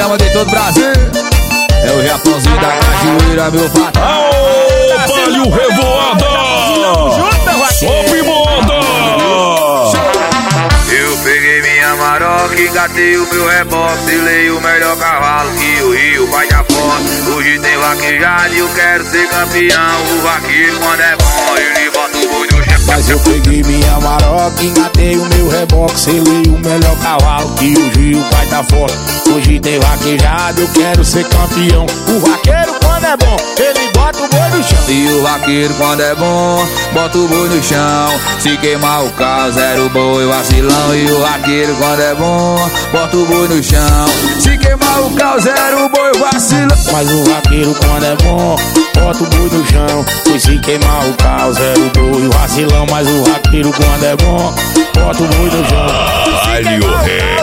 chama de todo o Brasil. É o Japãozinho da cachoeira, meu patrão. Aô, Palio Revoada! Sobe moda! Eu peguei minha maroca, engatei o meu reboque, selei o melhor cavalo que o Rio vai dar foto. Hoje tem vaquejada e eu quero ser campeão. O vaqueiro quando é bom, ele bota o boi no chão. Mas eu peguei minha maroca, engatei o meu reboque, selei o melhor cavalo que o Rio vai dar fora. Hoje tem vaquejada, eu quero ser campeão. O vaqueiro quando é bom, ele bota o boi no chão. E o vaqueiro quando é bom, bota o boi no chão. Se queimar o carro, zero boi, vacilão. E o vaqueiro quando é bom, bota o boi no chão. Se queimar o carro, zero boi, vacilão. Mas o vaqueiro quando é bom, bota o boi no chão. Pois se queimar o carro, zero boi, vacilão. Mas o vaqueiro quando é bom, bota o boi no chão. Palio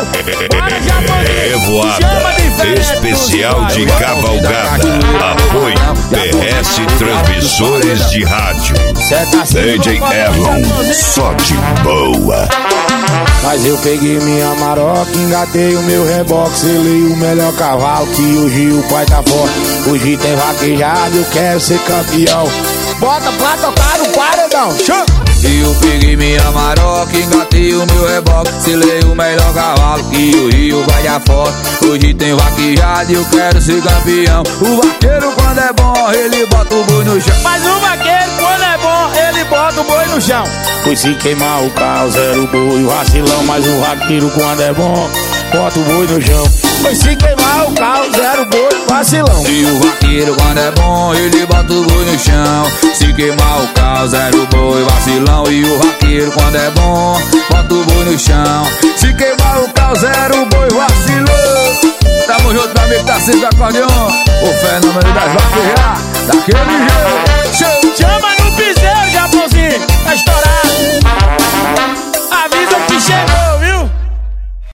Revoada especial de cavalgada. Apoio PS Transmissores de Rádio. DJ Erlon, só de boa. Mas eu peguei minha maroca, engatei o meu reboque, selei o melhor cavalo que hoje o pai tá forte. Hoje tem vaquejada, eu quero ser campeão. Bota pra tocar no paredão, show! E eu peguei minha maroca, engatei o meu reboque, selei o melhor cavalo que o Rio vai dar foto. Hoje tem vaquejada e eu quero ser campeão. O vaqueiro quando é bom, ele bota o boi no chão. Mas o vaqueiro quando é bom, ele bota o boi no chão. Pois se queimar o carro, zero boi, vacilão. Mas o vaqueiro quando é bom, bota o boi no chão. Pois se queimar o carro, zero boi, vacilão. E o vaqueiro quando é bom, ele bota o boi no chão. Se queimar o carro, zero boi, vacilão. E o vaqueiro quando é bom, bota o boi no chão. Se queimar o carro, zero boi, vacilão. Tamo junto, meu amigo, tá sempre acordeon. O fenômeno das vaquejadas, daquele